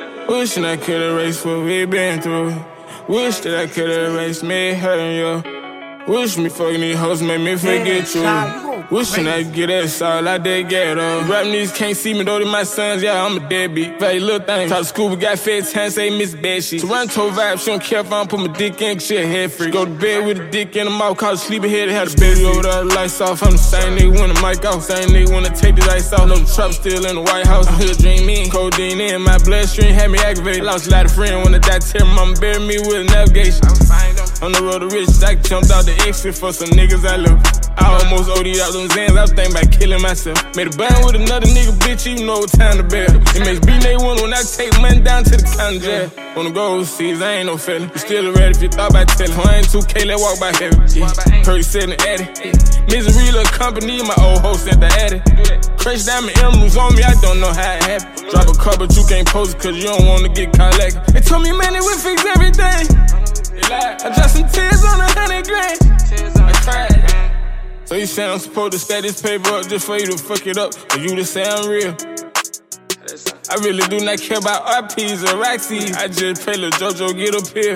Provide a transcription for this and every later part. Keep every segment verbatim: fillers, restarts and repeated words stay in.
Wishing I could erase what we been through. Wish that I could erase me hurting you. Wish me fucking these hoes made me forget you. Wishing I could get that, that's all I did get on. Rap niggas can't see me though, they my sons, yeah, I'm a deadbeat. Very little thing. Talk to school, we got fed time, say miss bad shit. Toronto vibe, she don't care if I don't put my dick in, she a head freak. Go to bed with a dick in the mouth, call sleepy head, had a baby over there, lights off. I'm the same nigga when the mic off, same nigga when I take the ice off. No the trap still in the White House, I hear dream in. Codeine in my bloodstream, had me activated. Lost a lot of friends when I died, tell mama bury me with a navigation. On the road to riches, I jumped out the exit for some niggas I love. I almost OD'd out them Zans, I was thinking about killing myself. Made a band with another nigga, bitch, you know what time to bear. M H B they one when I take money down to the county jail. Wanna go overseas, I ain't no felon. You still ready if you thought about telling. I ain't two K, let's walk by heaven. Yeah. Perry said in the attic. Misery little company, my old host at the attic. Crash diamond emeralds on me, I don't know how it happened. Drop a car, but you can't post it cause you don't wanna get caught like it. They told me, man, they would fix everything. I dropped some tears on a hundred grand. I cried. So you say I'm supposed to stack this paper up just for you to fuck it up, for you to say I'm real. I really do not care about R Ps or Roxy. I just pray Lil JoJo get up here.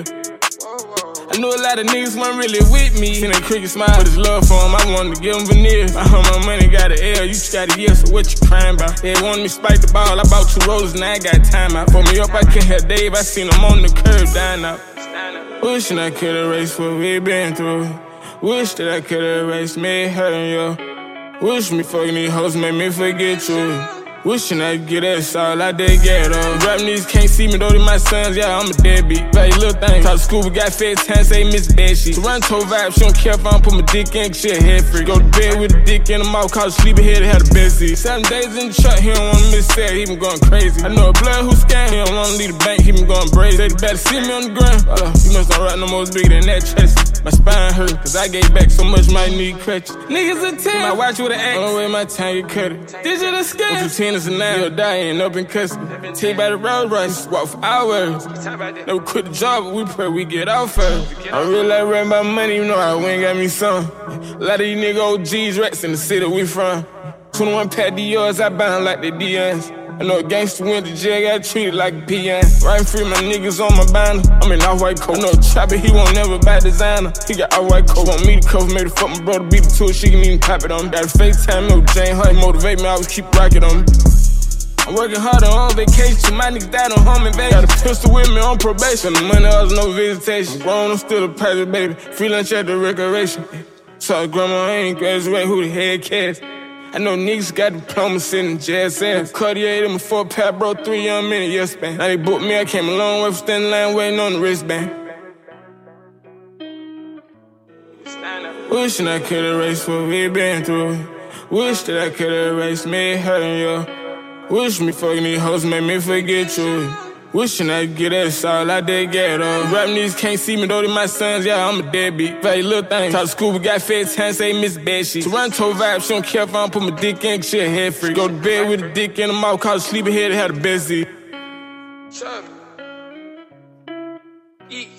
I know a lot of niggas weren't really with me. Seen that cricket smile, but his love for him, I wanted to give him veneers. I heard my money got an L, you just got a year, so what you crying about? They wanted me to spike the ball, I bought two roses, now I got time out. For me up, I can't help Dave, I seen him on the curb dying out. Wishing I could erase what we been through. Wish that I could erase me hurting you. Wish me fucking these hoes made me forget you. Wishing I could get that, that's all I did get on. Rap niggas can't see me though, they my sons, yeah, I'm a deadbeat. Very little thing. Talk to school, we got fed time, say miss bad shit. Toronto vibe, she don't care if I don't put my dick in, she a head freak. Go to bed with a dick in the mouth, call sleepy head, had a bed seat. Seven days in the truck, he don't wanna miss that, he been going crazy. I know a blood who scam, he don't wanna leave the bank, he been going brazy. They better see me on the ground, uh, he must not rock no more bigger than that chest. My spine hurt, cause I gave back so much, might need crutches. Niggas a ten, my watch with an X, on the way my time get cut it. Digital scam, from ten to nine, you'll die, ain't up in custody. Take by the Rolls Royce, walk for hours. Never quit the job, but we pray we get out first. I really like rapping about money, you know how Wayne got me some. A lot of these nigga O Gs rats in the city we from. twenty-one pack D Rs, I buy them like they D Ns. I know a gangster went to jail, got treated like a P N. Riding free, my niggas on my banner. I'm in off-white coat. I know a chopper, he won't never buy designer. He got off-white coat. Want me to cover, made a fuck my brother, beat it to it, she can even pop it on me. Got a FaceTime, no Jane Hart, motivate me, I always keep rocking on me. I'm working harder on vacation, my niggas died on home invasion. Got a pistol with me on probation, the money was no visitation. I'm grown, I'm still a private baby, free lunch at the recreation. Sorry grandma, I ain't graduate, who the head cast? I know niggas got diplomas sitting in jazz ass. Cartier, them a four pack, bro, three young men in yes span. Now they booked me, I came a long way from standing line waiting on the wristband. Wishing I could erase what we been through. Wish that I could erase me hurting you. Wish me fucking these hoes made me forget you. Wishing I could get that, that's all I did get on. Rap niggas can't see me though, they my sons, yeah, I'm a deadbeat. Very little thing. Talk to school, we got fed time, say miss bad shit. Toronto vibe, she don't care if I don't put my dick in, she a head freak. Go to bed with a dick in the mouth, call sleepy head, had a bed seat. Chub. Eat.